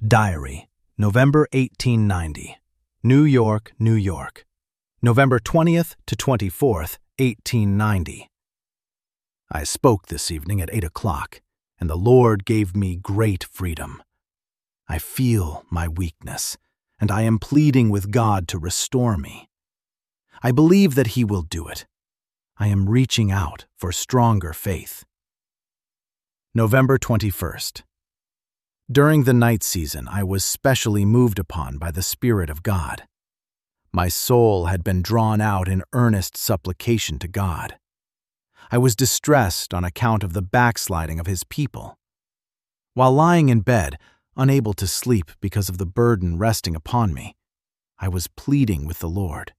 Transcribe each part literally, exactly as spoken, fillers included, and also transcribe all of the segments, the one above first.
Diary, November eighteen ninety, New York, New York, November twentieth to twenty-fourth, eighteen ninety. I spoke this evening at eight o'clock, and the Lord gave me great freedom. I feel my weakness, and I am pleading with God to restore me. I believe that He will do it. I am reaching out for stronger faith. November twenty-first. During the night season, I was specially moved upon by the Spirit of God. My soul had been drawn out in earnest supplication to God. I was distressed on account of the backsliding of His people. While lying in bed, unable to sleep because of the burden resting upon me, I was pleading with the Lord.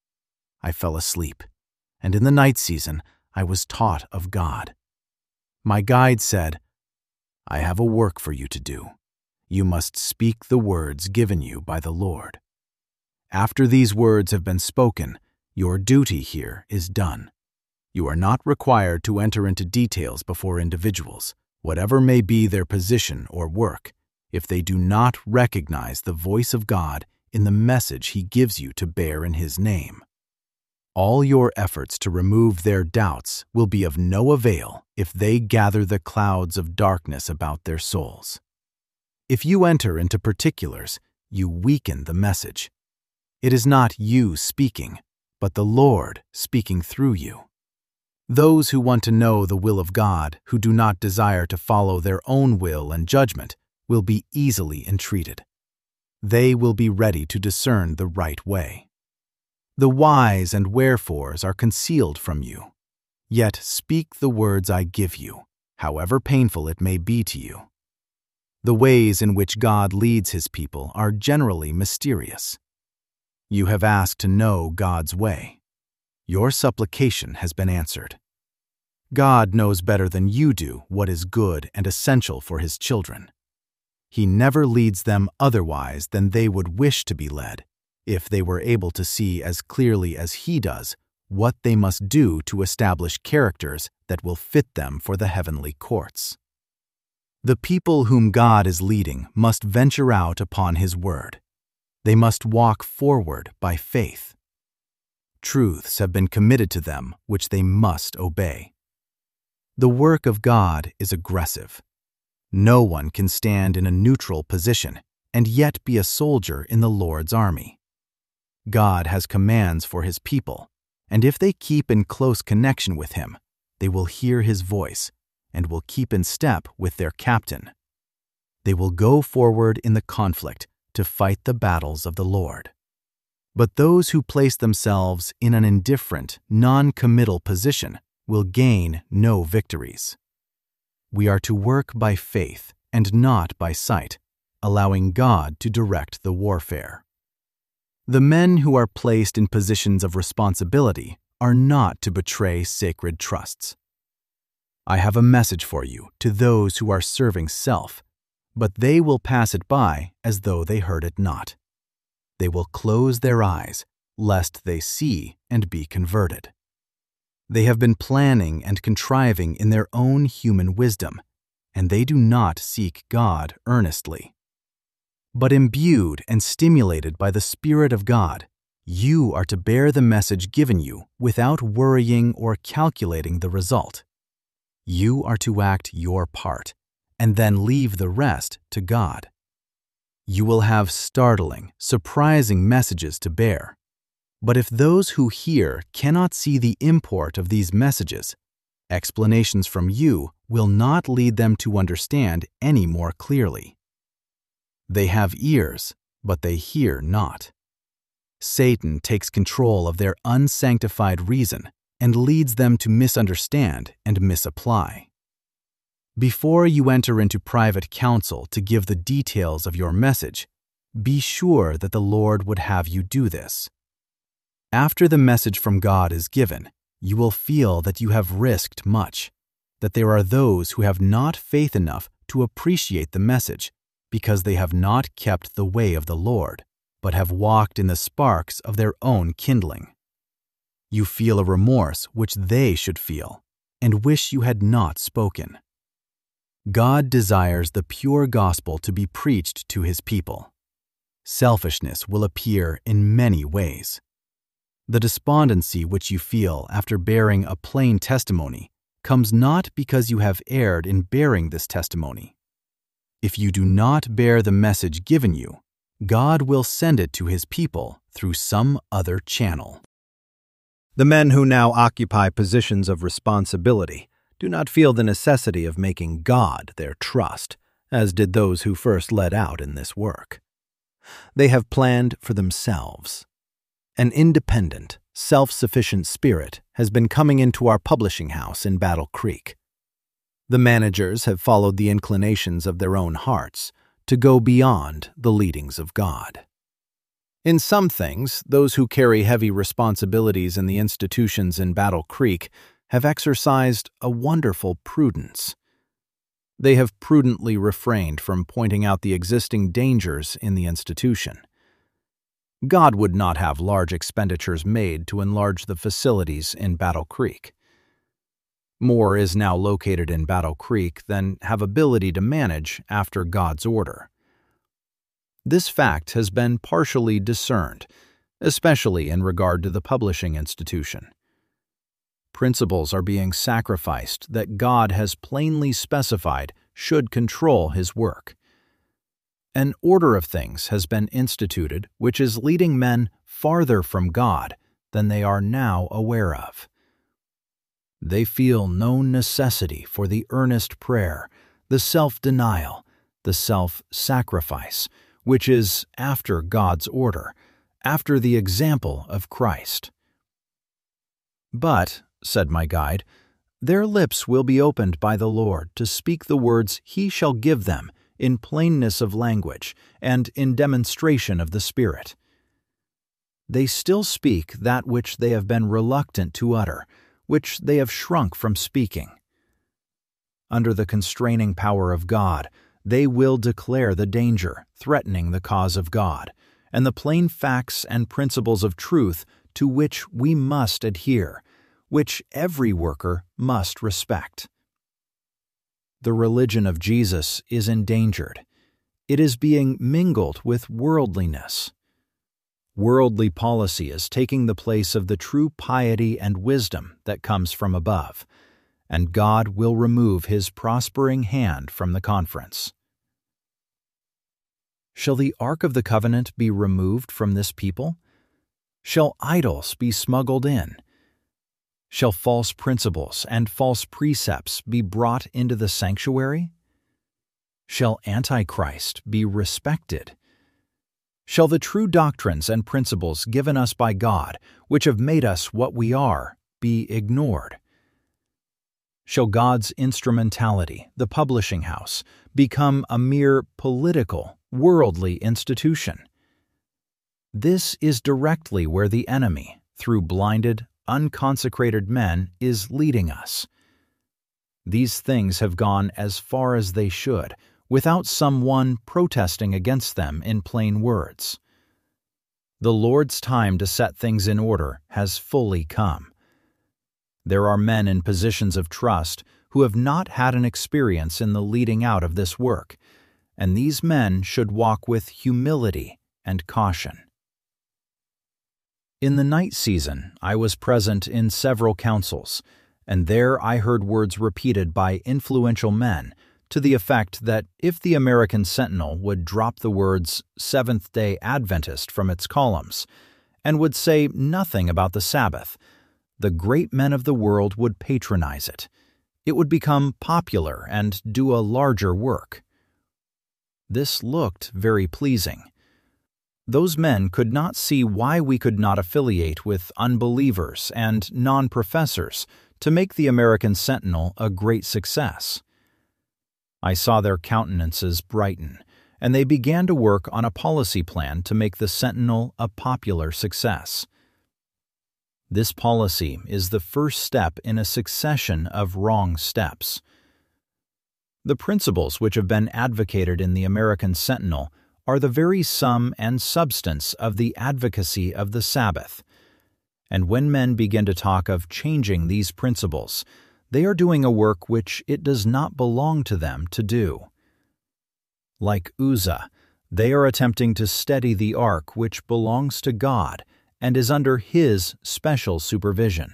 I fell asleep, and in the night season, I was taught of God. My guide said, "I have a work for you to do. You must speak the words given you by the Lord. After these words have been spoken, your duty here is done. You are not required to enter into details before individuals, whatever may be their position or work, if they do not recognize the voice of God in the message He gives you to bear in His name. All your efforts to remove their doubts will be of no avail if they gather the clouds of darkness about their souls. If you enter into particulars, you weaken the message. It is not you speaking, but the Lord speaking through you. Those who want to know the will of God, who do not desire to follow their own will and judgment, will be easily entreated. They will be ready to discern the right way. The whys and wherefores are concealed from you. Yet speak the words I give you, however painful it may be to you. The ways in which God leads His people are generally mysterious. You have asked to know God's way. Your supplication has been answered. God knows better than you do what is good and essential for His children. He never leads them otherwise than they would wish to be led, if they were able to see as clearly as He does what they must do to establish characters that will fit them for the heavenly courts. The people whom God is leading must venture out upon His word. They must walk forward by faith. Truths have been committed to them which they must obey. The work of God is aggressive. No one can stand in a neutral position and yet be a soldier in the Lord's army. God has commands for His people, and if they keep in close connection with Him, they will hear His voice and will keep in step with their captain. They will go forward in the conflict to fight the battles of the Lord. But those who place themselves in an indifferent, non-committal position will gain no victories. We are to work by faith and not by sight, allowing God to direct the warfare. The men who are placed in positions of responsibility are not to betray sacred trusts. I have a message for you to those who are serving self, but they will pass it by as though they heard it not. They will close their eyes, lest they see and be converted. They have been planning and contriving in their own human wisdom, and they do not seek God earnestly. But imbued and stimulated by the Spirit of God, you are to bear the message given you without worrying or calculating the result. You are to act your part, and then leave the rest to God. You will have startling, surprising messages to bear. But if those who hear cannot see the import of these messages, explanations from you will not lead them to understand any more clearly. They have ears, but they hear not. Satan takes control of their unsanctified reason and leads them to misunderstand and misapply. Before you enter into private counsel to give the details of your message, be sure that the Lord would have you do this. After the message from God is given, you will feel that you have risked much, that there are those who have not faith enough to appreciate the message because they have not kept the way of the Lord, but have walked in the sparks of their own kindling. You feel a remorse which they should feel, and wish you had not spoken. God desires the pure gospel to be preached to His people. Selfishness will appear in many ways. The despondency which you feel after bearing a plain testimony comes not because you have erred in bearing this testimony. If you do not bear the message given you, God will send it to His people through some other channel. The men who now occupy positions of responsibility do not feel the necessity of making God their trust, as did those who first led out in this work. They have planned for themselves. An independent, self-sufficient spirit has been coming into our publishing house in Battle Creek. The managers have followed the inclinations of their own hearts to go beyond the leadings of God. In some things, those who carry heavy responsibilities in the institutions in Battle Creek have exercised a wonderful prudence. They have prudently refrained from pointing out the existing dangers in the institution. God would not have large expenditures made to enlarge the facilities in Battle Creek. More is now located in Battle Creek than have ability to manage after God's order. This fact has been partially discerned, especially in regard to the publishing institution. Principles are being sacrificed that God has plainly specified should control His work. An order of things has been instituted which is leading men farther from God than they are now aware of. They feel no necessity for the earnest prayer, the self-denial, the self-sacrifice, which is after God's order, after the example of Christ. But, said my guide, their lips will be opened by the Lord to speak the words He shall give them in plainness of language and in demonstration of the Spirit. They still speak that which they have been reluctant to utter, which they have shrunk from speaking. Under the constraining power of God, they will declare the danger threatening the cause of God, and the plain facts and principles of truth to which we must adhere, which every worker must respect. The religion of Jesus is endangered. It is being mingled with worldliness. Worldly policy is taking the place of the true piety and wisdom that comes from above, and God will remove His prospering hand from the conference. Shall the Ark of the Covenant be removed from this people? Shall idols be smuggled in? Shall false principles and false precepts be brought into the sanctuary? Shall Antichrist be respected? Shall the true doctrines and principles given us by God, which have made us what we are, be ignored? Shall God's instrumentality, the publishing house, become a mere political, worldly institution? This is directly where the enemy, through blinded, unconsecrated men, is leading us. These things have gone as far as they should, without someone protesting against them in plain words. The Lord's time to set things in order has fully come. There are men in positions of trust who have not had an experience in the leading out of this work, and these men should walk with humility and caution. In the night season, I was present in several councils, and there I heard words repeated by influential men to the effect that if the American Sentinel would drop the words Seventh-day Adventist from its columns and would say nothing about the Sabbath, the great men of the world would patronize it. It would become popular and do a larger work. This looked very pleasing. Those men could not see why we could not affiliate with unbelievers and non-professors to make the American Sentinel a great success. I saw their countenances brighten, and they began to work on a policy plan to make the Sentinel a popular success. This policy is the first step in a succession of wrong steps. The principles which have been advocated in the American Sentinel are the very sum and substance of the advocacy of the Sabbath. And when men begin to talk of changing these principles, they are doing a work which it does not belong to them to do. Like Uzzah, they are attempting to steady the ark which belongs to God and is under His special supervision.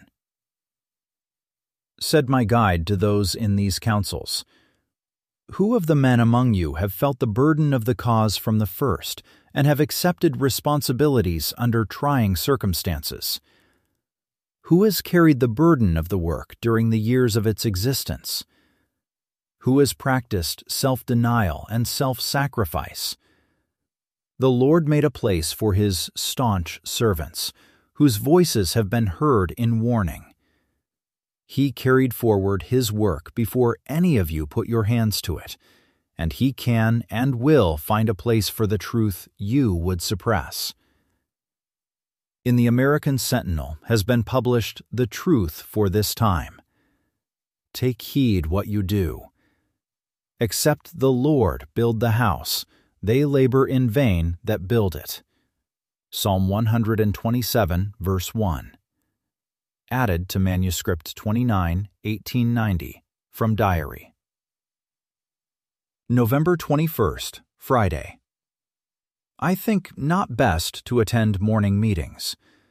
Said my guide to those in these councils, "Who of the men among you have felt the burden of the cause from the first and have accepted responsibilities under trying circumstances? Who has carried the burden of the work during the years of its existence? Who has practiced self-denial and self-sacrifice? The Lord made a place for His staunch servants, whose voices have been heard in warning. He carried forward His work before any of you put your hands to it, and He can and will find a place for the truth you would suppress." In the American Sentinel has been published the truth for this time. Take heed what you do. Except the Lord build the house, they labor in vain that build it. Psalm one twenty-seven, verse one. Added to Manuscript twenty-nine, eighteen ninety, from Diary. November twenty-first, Friday. I think not best to attend morning meetings.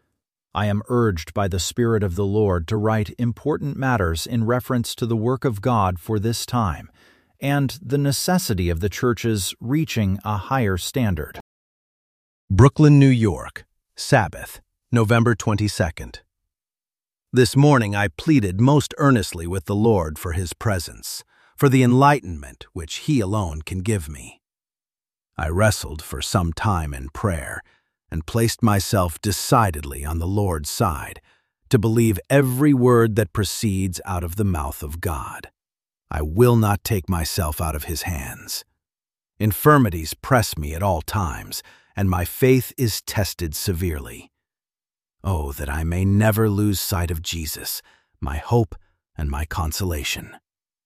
I am urged by the Spirit of the Lord to write important matters in reference to the work of God for this time, and the necessity of the church's reaching a higher standard. Brooklyn, New York, Sabbath, November twenty-second. This morning I pleaded most earnestly with the Lord for His presence, for the enlightenment which He alone can give me. I wrestled for some time in prayer and placed myself decidedly on the Lord's side to believe every word that proceeds out of the mouth of God. I will not take myself out of His hands. Infirmities press me at all times, and my faith is tested severely. Oh, that I may never lose sight of Jesus, my hope and my consolation.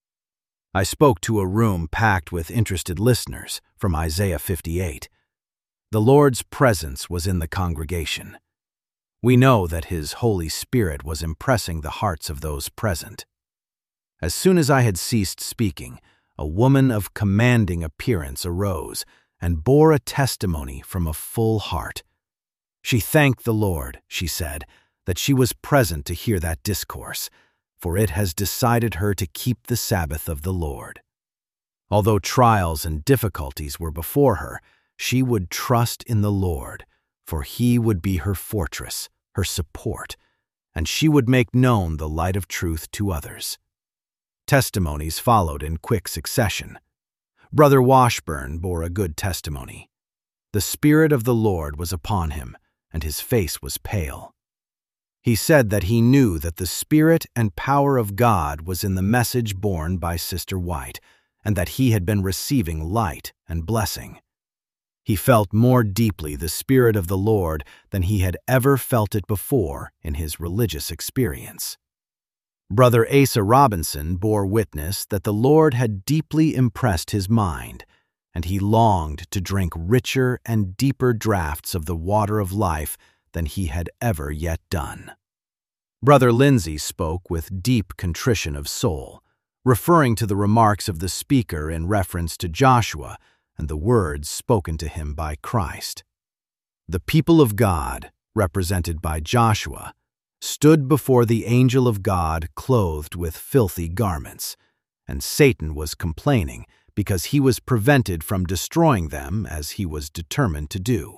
I spoke to a room packed with interested listeners from Isaiah fifty-eight. The Lord's presence was in the congregation. We know that His Holy Spirit was impressing the hearts of those present. As soon as I had ceased speaking, a woman of commanding appearance arose and bore a testimony from a full heart. She thanked the Lord, she said, that she was present to hear that discourse, for it has decided her to keep the Sabbath of the Lord. Although trials and difficulties were before her, she would trust in the Lord, for He would be her fortress, her support, and she would make known the light of truth to others. Testimonies followed in quick succession. Brother Washburn bore a good testimony. The Spirit of the Lord was upon him, and his face was pale. He said that he knew that the Spirit and power of God was in the message borne by Sister White, and that he had been receiving light and blessing. He felt more deeply the Spirit of the Lord than he had ever felt it before in his religious experience. Brother Asa Robinson bore witness that the Lord had deeply impressed his mind, and he longed to drink richer and deeper draughts of the water of life than he had ever yet done. Brother Lindsay spoke with deep contrition of soul, referring to the remarks of the speaker in reference to Joshua and the words spoken to him by Christ. The people of God, represented by Joshua, stood before the angel of God clothed with filthy garments, and Satan was complaining because he was prevented from destroying them as he was determined to do.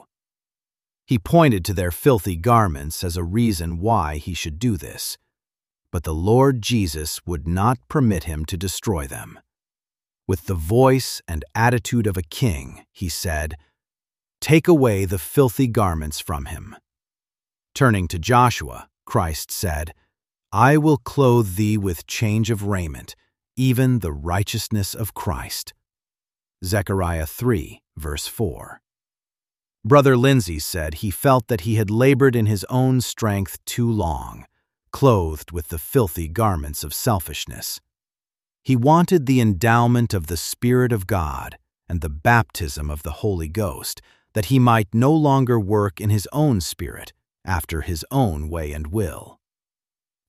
He pointed to their filthy garments as a reason why he should do this, but the Lord Jesus would not permit him to destroy them. With the voice and attitude of a king, he said, "Take away the filthy garments from him." Turning to Joshua, Christ said, "I will clothe thee with change of raiment, even the righteousness of Christ." Zechariah three, verse four. Brother Lindsay said he felt that he had labored in his own strength too long, clothed with the filthy garments of selfishness. He wanted the endowment of the Spirit of God and the baptism of the Holy Ghost, that he might no longer work in his own spirit, after his own way and will.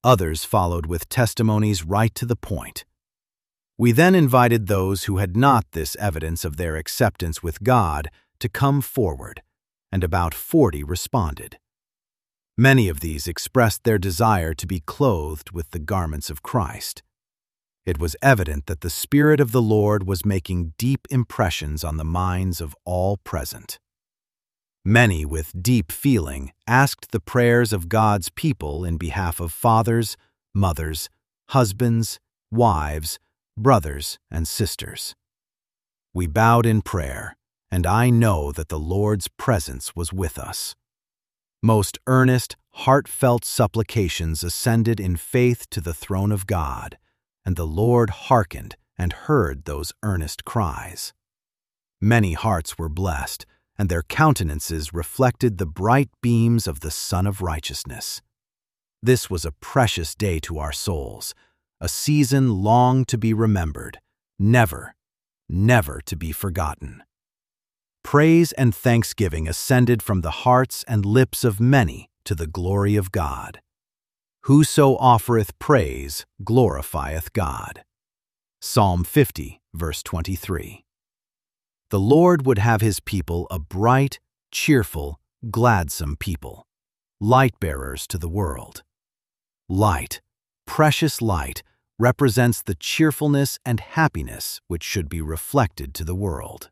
Others followed with testimonies right to the point. We then invited those who had not this evidence of their acceptance with God to come forward, and about forty responded. Many of these expressed their desire to be clothed with the garments of Christ. It was evident that the Spirit of the Lord was making deep impressions on the minds of all present. Many, with deep feeling, asked the prayers of God's people in behalf of fathers, mothers, husbands, wives, brothers, and sisters. We bowed in prayer, and I know that the Lord's presence was with us. Most earnest, heartfelt supplications ascended in faith to the throne of God, and the Lord hearkened and heard those earnest cries. Many hearts were blessed, and their countenances reflected the bright beams of the Sun of Righteousness. This was a precious day to our souls, a season long to be remembered, never, never to be forgotten. Praise and thanksgiving ascended from the hearts and lips of many to the glory of God. Whoso offereth praise glorifieth God. Psalm fifty, verse twenty-three. The Lord would have his people a bright, cheerful, gladsome people, light-bearers to the world. Light, precious light, represents the cheerfulness and happiness which should be reflected to the world.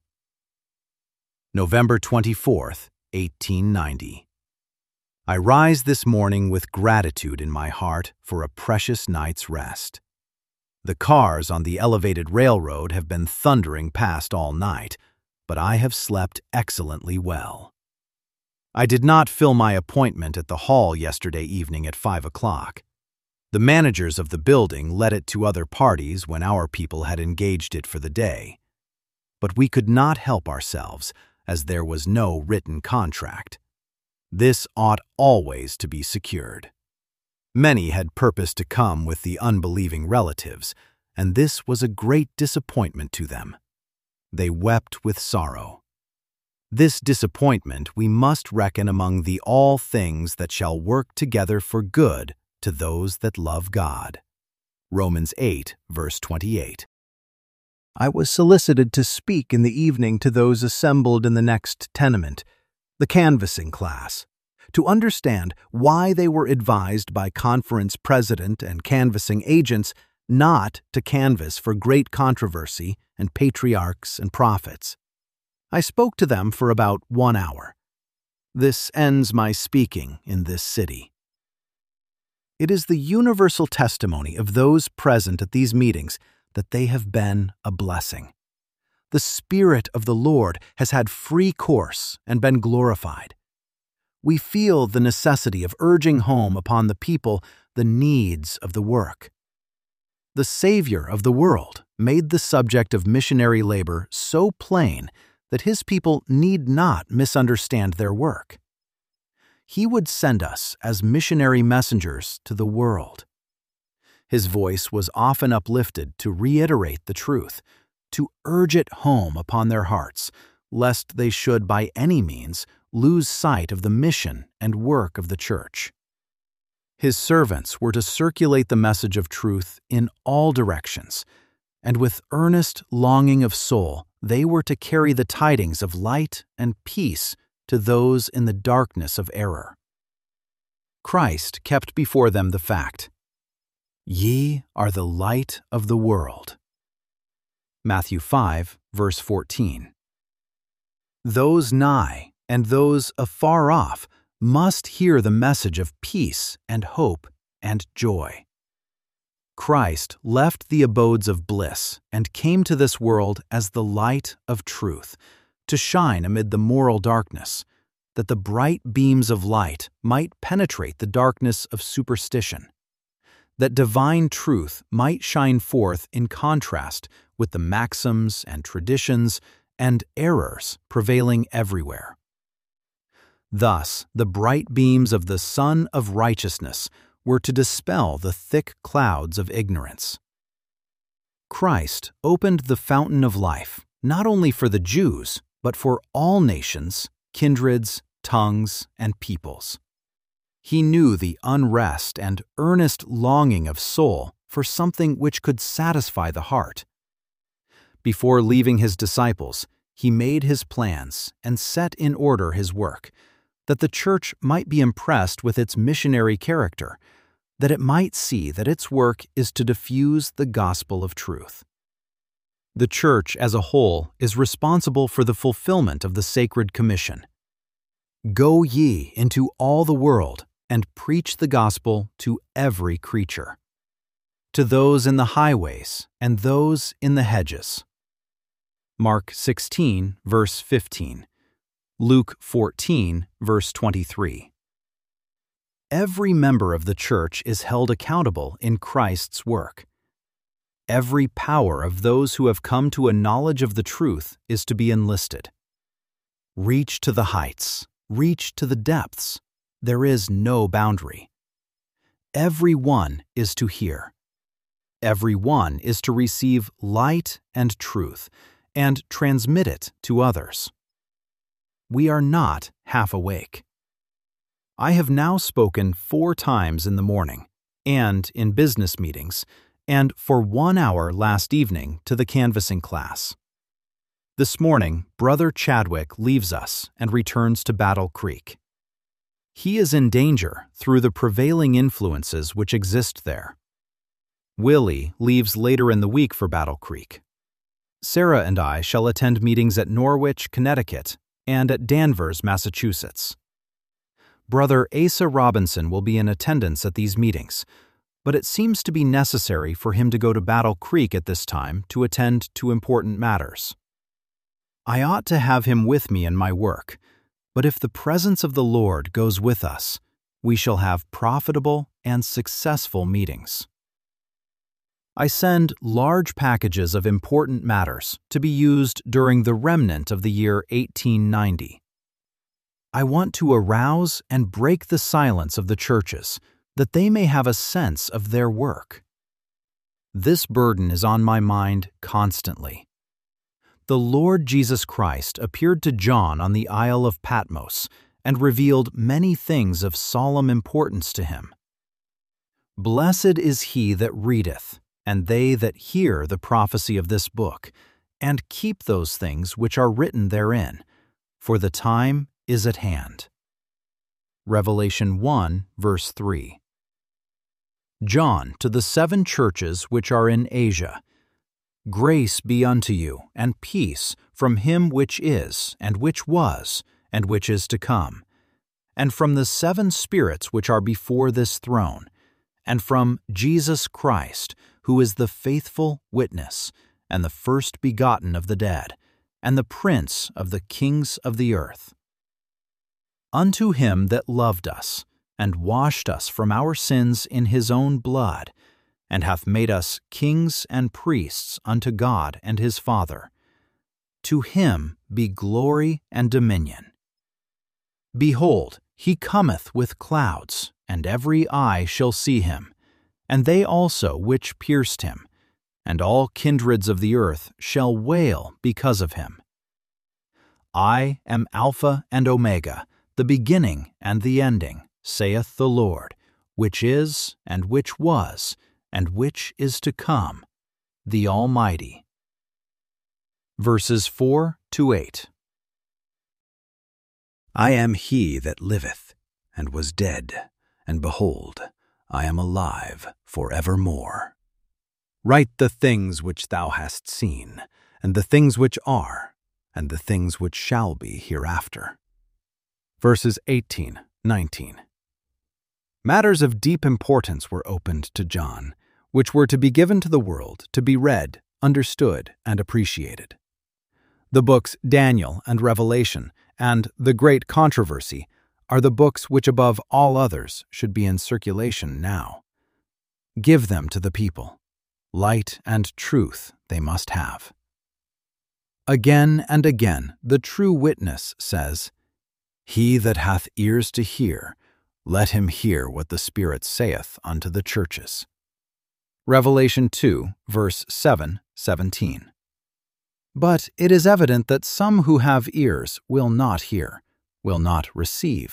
November twenty-fourth, eighteen ninety. I rise this morning with gratitude in my heart for a precious night's rest. The cars on the elevated railroad have been thundering past all night, but I have slept excellently well. I did not fill my appointment at the hall yesterday evening at five o'clock. The managers of the building let it to other parties when our people had engaged it for the day. But we could not help ourselves, as there was no written contract. This ought always to be secured. Many had purposed to come with the unbelieving relatives, and this was a great disappointment to them. They wept with sorrow. This disappointment we must reckon among the all things that shall work together for good to those that love God. Romans eight, verse twenty-eight. I was solicited to speak in the evening to those assembled in the next tenement, the canvassing class, to understand why they were advised by conference president and canvassing agents not to canvass for great controversy and patriarchs and prophets. I spoke to them for about one hour. This ends my speaking in this city. It is the universal testimony of those present at these meetings that they have been a blessing. The Spirit of the Lord has had free course and been glorified. We feel the necessity of urging home upon the people the needs of the work. The Savior of the world made the subject of missionary labor so plain that his people need not misunderstand their work. He would send us as missionary messengers to the world. His voice was often uplifted to reiterate the truth, to urge it home upon their hearts, lest they should by any means lose sight of the mission and work of the church. His servants were to circulate the message of truth in all directions, and with earnest longing of soul, they were to carry the tidings of light and peace to those in the darkness of error. Christ kept before them the fact, "Ye are the light of the world." Matthew five, verse fourteen. Those nigh and those afar off must hear the message of peace and hope and joy. Christ left the abodes of bliss and came to this world as the light of truth, to shine amid the moral darkness, that the bright beams of light might penetrate the darkness of superstition, that divine truth might shine forth in contrast with the maxims and traditions and errors prevailing everywhere. Thus, the bright beams of the Sun of Righteousness were to dispel the thick clouds of ignorance. Christ opened the fountain of life not only for the Jews, but for all nations, kindreds, tongues, and peoples. He knew the unrest and earnest longing of soul for something which could satisfy the heart. Before leaving his disciples, he made his plans and set in order his work, that the church might be impressed with its missionary character, that it might see that its work is to diffuse the gospel of truth. The church as a whole is responsible for the fulfillment of the sacred commission. Go ye into all the world and preach the gospel to every creature, to those in the highways and those in the hedges. Mark sixteen, verse fifteen. Luke fourteen, verse twenty-three. Every member of the church is held accountable in Christ's work. Every power of those who have come to a knowledge of the truth is to be enlisted. Reach to the heights, reach to the depths. There is no boundary. Every one is to hear. Every one is to receive light and truth and transmit it to others. We are not half awake. I have now spoken four times in the morning, and in business meetings, and for one hour last evening to the canvassing class. This morning, Brother Chadwick leaves us and returns to Battle Creek. He is in danger through the prevailing influences which exist there. Willie leaves later in the week for Battle Creek. Sarah and I shall attend meetings at Norwich, Connecticut, and at Danvers, Massachusetts. Brother Asa Robinson will be in attendance at these meetings, but it seems to be necessary for him to go to Battle Creek at this time to attend to important matters. I ought to have him with me in my work, but if the presence of the Lord goes with us, we shall have profitable and successful meetings. I send large packages of important matters to be used during the remnant of the year eighteen ninety. I want to arouse and break the silence of the churches, that they may have a sense of their work. This burden is on my mind constantly. The Lord Jesus Christ appeared to John on the Isle of Patmos and revealed many things of solemn importance to him. Blessed is he that readeth, and they that hear the prophecy of this book, and keep those things which are written therein, for the time is at hand. Revelation one, verse three. John, to the seven churches which are in Asia, grace be unto you, and peace from him which is, and which was, and which is to come, and from the seven spirits which are before this throne, and from Jesus Christ, who is the faithful witness, and the first begotten of the dead, and the prince of the kings of the earth. Unto him that loved us, and washed us from our sins in his own blood, and hath made us kings and priests unto God and his Father. To him be glory and dominion. Behold, he cometh with clouds, and every eye shall see him, and they also which pierced him, and all kindreds of the earth shall wail because of him. I am Alpha and Omega, the beginning and the ending, saith the Lord, which is, and which was, and which is to come, the Almighty. Verses four to eight. I am he that liveth, and was dead, and behold, I am alive for evermore. Write the things which thou hast seen, and the things which are, and the things which shall be hereafter. Verses eighteen, nineteen. Matters of deep importance were opened to John, which were to be given to the world to be read, understood, and appreciated. The books Daniel and Revelation and The Great Controversy are the books which above all others should be in circulation now. Give them to the people. Light and truth they must have. Again and again the true witness says, He that hath ears to hear, let him hear what the Spirit saith unto the churches. Revelation two, verse seven, seventeen. But it is evident that some who have ears will not hear, will not receive,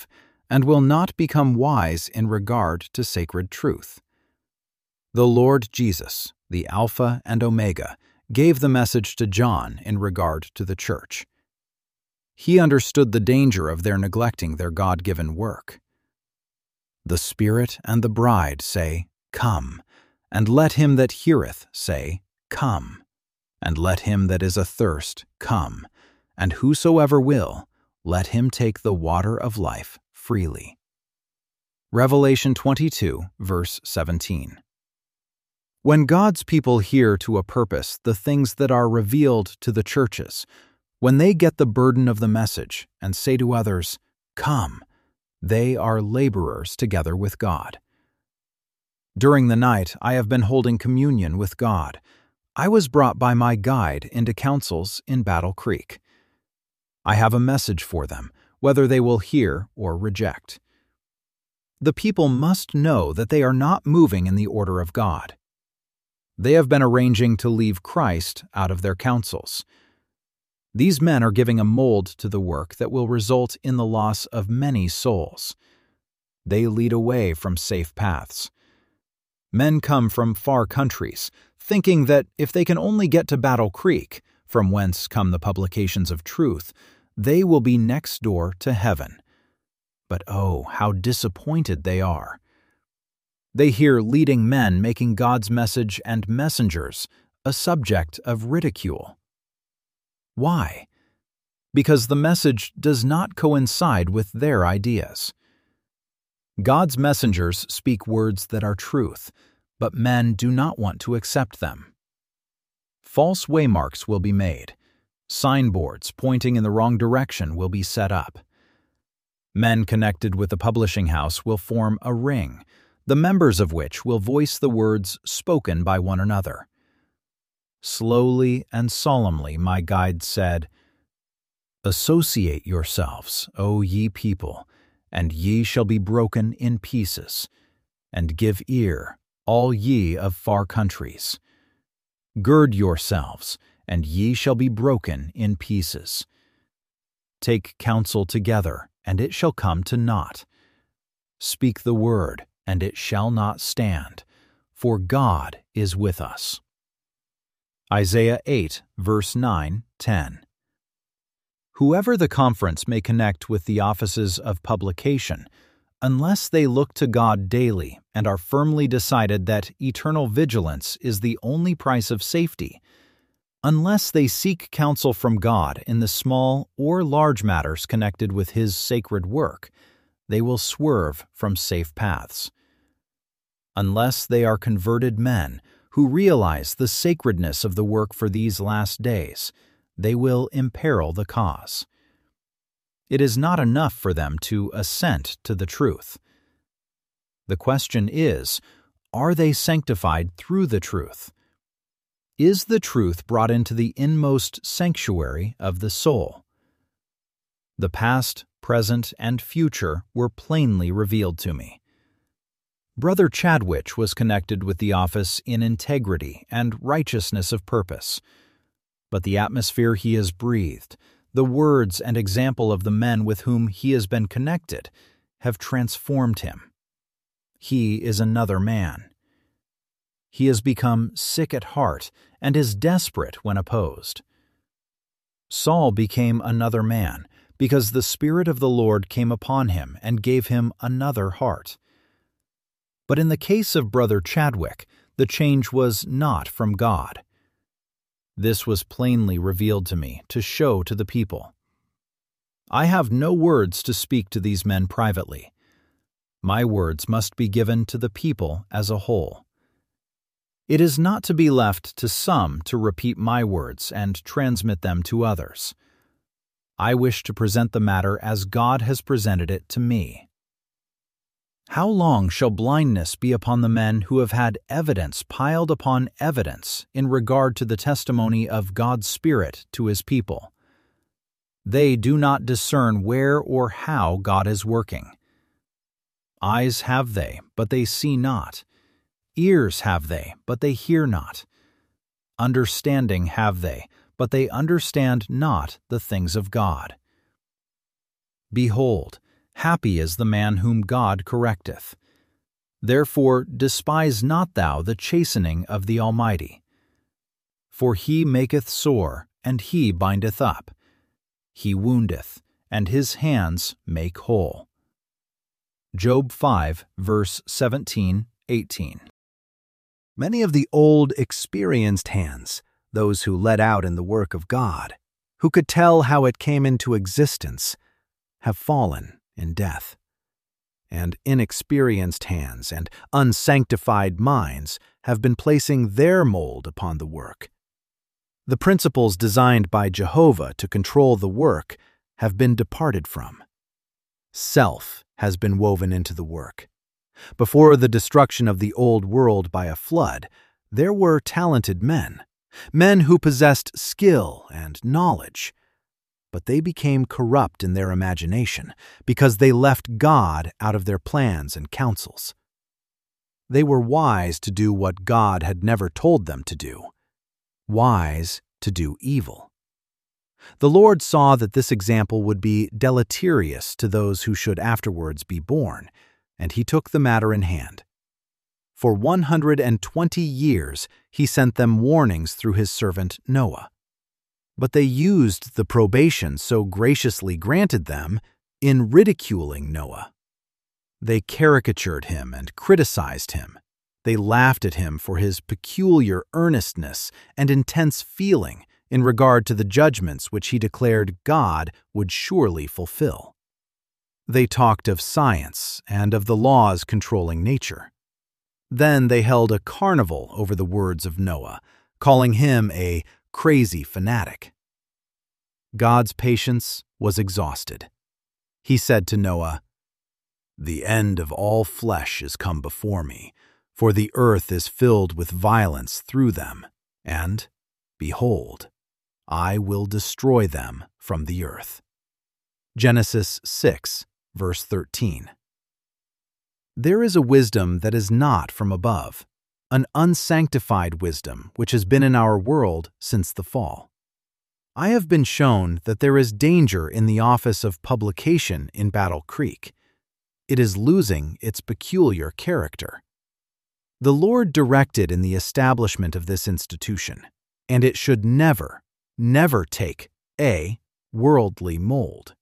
and will not become wise in regard to sacred truth. The Lord Jesus, the Alpha and Omega, gave the message to John in regard to the church. He understood the danger of their neglecting their God-given work. The Spirit and the bride say, "Come," and let him that heareth say, "Come," and let him that is athirst come, and whosoever will, let him take the water of life freely. Revelation twenty-two, verse seventeen. When God's people hear to a purpose the things that are revealed to the churches, when they get the burden of the message and say to others, "Come," they are laborers together with God. During the night, I have been holding communion with God. I was brought by my guide into councils in Battle Creek. I have a message for them, whether they will hear or reject. The people must know that they are not moving in the order of God. They have been arranging to leave Christ out of their councils. These men are giving a mold to the work that will result in the loss of many souls. They lead away from safe paths. Men come from far countries, thinking that if they can only get to Battle Creek, from whence come the publications of truth, they will be next door to heaven. But oh, how disappointed they are. They hear leading men making God's message and messengers a subject of ridicule. Why? Because the message does not coincide with their ideas. God's messengers speak words that are truth, but men do not want to accept them. False waymarks will be made. Signboards pointing in the wrong direction will be set up. Men connected with the publishing house will form a ring, the members of which will voice the words spoken by one another. Slowly and solemnly my guide said, "Associate yourselves, O ye people, and ye shall be broken in pieces, and give ear, all ye of far countries. Gird yourselves, and ye shall be broken in pieces. Take counsel together, and it shall come to naught. Speak the word, and it shall not stand, for God is with us." Isaiah eight, verse nine, ten. Whoever the conference may connect with the offices of publication, unless they look to God daily and are firmly decided that eternal vigilance is the only price of safety, unless they seek counsel from God in the small or large matters connected with His sacred work, they will swerve from safe paths. Unless they are converted men who realize the sacredness of the work for these last days, they will imperil the cause. It is not enough for them to assent to the truth. The question is, are they sanctified through the truth? Is the truth brought into the inmost sanctuary of the soul? The past, present, and future were plainly revealed to me. Brother Chadwick was connected with the office in integrity and righteousness of purpose, but the atmosphere he has breathed, the words and example of the men with whom he has been connected, have transformed him. He is another man. He has become sick at heart and is desperate when opposed. Saul became another man because the Spirit of the Lord came upon him and gave him another heart. But in the case of Brother Chadwick, the change was not from God. This was plainly revealed to me to show to the people. I have no words to speak to these men privately. My words must be given to the people as a whole. It is not to be left to some to repeat my words and transmit them to others. I wish to present the matter as God has presented it to me. How long shall blindness be upon the men who have had evidence piled upon evidence in regard to the testimony of God's Spirit to His people? They do not discern where or how God is working. Eyes have they, but they see not. Ears have they, but they hear not. Understanding have they, but they understand not the things of God. Behold, Happy is the man whom God correcteth. Therefore despise not thou the chastening of the Almighty. For he maketh sore, and he bindeth up. He woundeth, and his hands make whole. Job five, verse seventeen, eighteen. Many of the old, experienced hands, those who led out in the work of God, who could tell how it came into existence, have fallen in death. And inexperienced hands and unsanctified minds have been placing their mold upon the work. The principles designed by Jehovah to control the work have been departed from. Self has been woven into the work. Before the destruction of the old world by a flood, there were talented men, men who possessed skill and knowledge. But they became corrupt in their imagination because they left God out of their plans and counsels. They were wise to do what God had never told them to do, wise to do evil. The Lord saw that this example would be deleterious to those who should afterwards be born, and he took the matter in hand. For one hundred and twenty years he sent them warnings through his servant Noah. But they used the probation so graciously granted them in ridiculing Noah. They caricatured him and criticized him. They laughed at him for his peculiar earnestness and intense feeling in regard to the judgments which he declared God would surely fulfill. They talked of science and of the laws controlling nature. Then they held a carnival over the words of Noah, calling him a crazy fanatic. God's patience was exhausted. He said to Noah, "The end of all flesh is come before me, for the earth is filled with violence through them, and, behold, I will destroy them from the earth." Genesis six, verse thirteen. There is a wisdom that is not from above, an unsanctified wisdom which has been in our world since the fall. I have been shown that there is danger in the office of publication in Battle Creek. It is losing its peculiar character. The Lord directed in the establishment of this institution, and it should never, never take a worldly mold.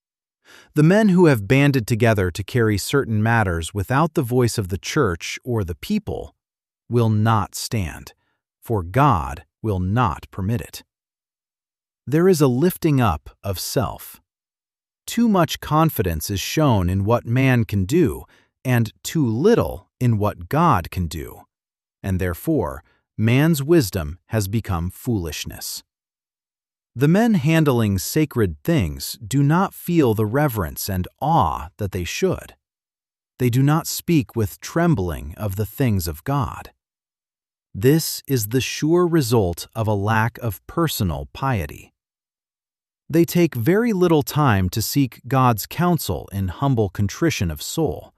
The men who have banded together to carry certain matters without the voice of the church or the people will not stand, for God will not permit it. There is a lifting up of self. Too much confidence is shown in what man can do, and too little in what God can do, and therefore man's wisdom has become foolishness. The men handling sacred things do not feel the reverence and awe that they should. They do not speak with trembling of the things of God. This is the sure result of a lack of personal piety. They take very little time to seek God's counsel in humble contrition of soul.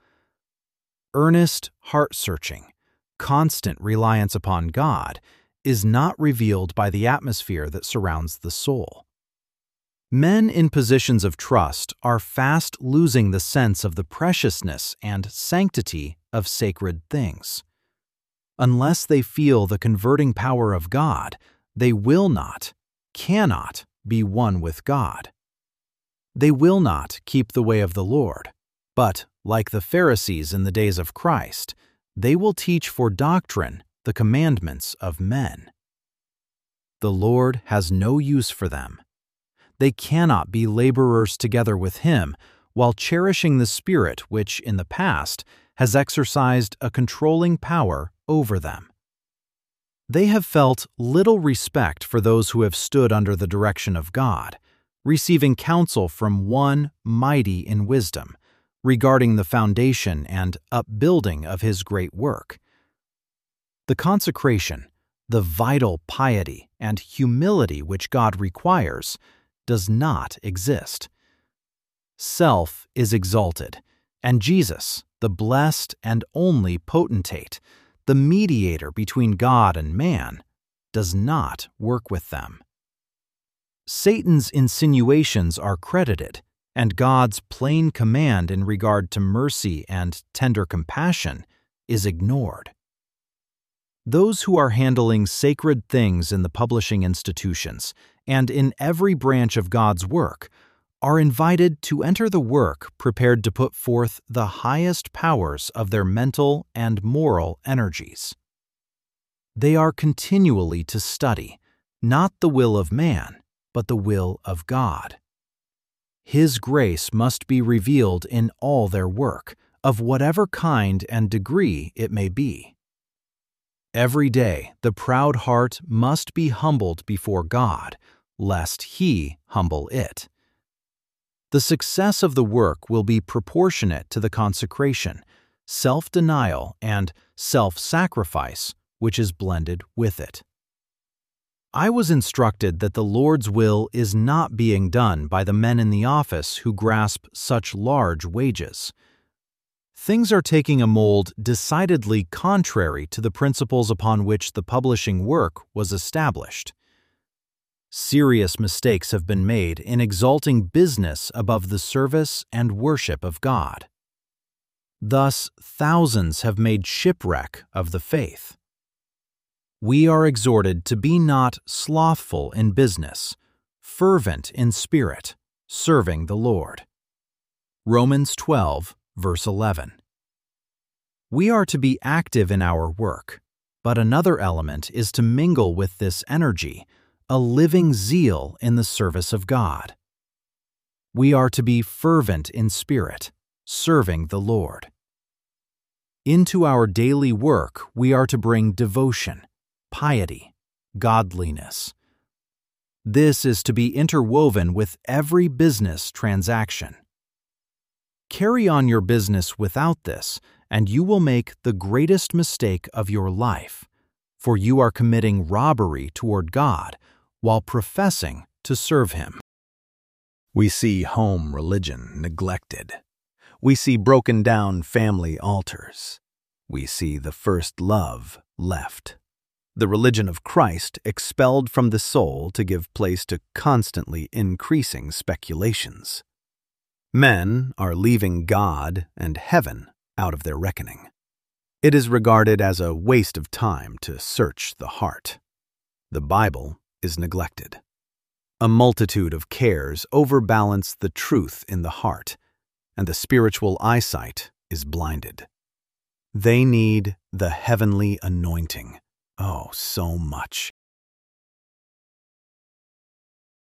Earnest, heart-searching, constant reliance upon God is not revealed by the atmosphere that surrounds the soul. Men in positions of trust are fast losing the sense of the preciousness and sanctity of sacred things. Unless they feel the converting power of God, they will not, cannot be one with God. They will not keep the way of the Lord, but, like the Pharisees in the days of Christ, they will teach for doctrine the commandments of men. The Lord has no use for them. They cannot be laborers together with Him while cherishing the spirit which, in the past, has exercised a controlling power over them. They have felt little respect for those who have stood under the direction of God, receiving counsel from one mighty in wisdom regarding the foundation and upbuilding of His great work. The consecration, the vital piety and humility which God requires, does not exist. Self is exalted, and Jesus, the blessed and only potentate, the mediator between God and man, does not work with them. Satan's insinuations are credited, and God's plain command in regard to mercy and tender compassion is ignored. Those who are handling sacred things in the publishing institutions and in every branch of God's work are invited to enter the work prepared to put forth the highest powers of their mental and moral energies. They are continually to study, not the will of man, but the will of God. His grace must be revealed in all their work, of whatever kind and degree it may be. Every day the proud heart must be humbled before God, lest He humble it. The success of the work will be proportionate to the consecration, self-denial, and self-sacrifice which is blended with it. I was instructed that the Lord's will is not being done by the men in the office who grasp such large wages. Things are taking a mold decidedly contrary to the principles upon which the publishing work was established. Serious mistakes have been made in exalting business above the service and worship of God. Thus, thousands have made shipwreck of the faith. We are exhorted to be not slothful in business, fervent in spirit, serving the Lord. Romans twelve, verse eleven. We are to be active in our work, but another element is to mingle with this energy a living zeal in the service of God. We are to be fervent in spirit, serving the Lord. Into our daily work we are to bring devotion, piety, godliness. This is to be interwoven with every business transaction. Carry on your business without this, and you will make the greatest mistake of your life, for you are committing robbery toward God while professing to serve Him. We see home religion neglected. We see broken down family altars. We see the first love left. The religion of Christ expelled from the soul to give place to constantly increasing speculations. Men are leaving God and heaven out of their reckoning. It is regarded as a waste of time to search the heart. The Bible is neglected. A multitude of cares overbalance the truth in the heart, and the spiritual eyesight is blinded. They need the heavenly anointing, oh, so much,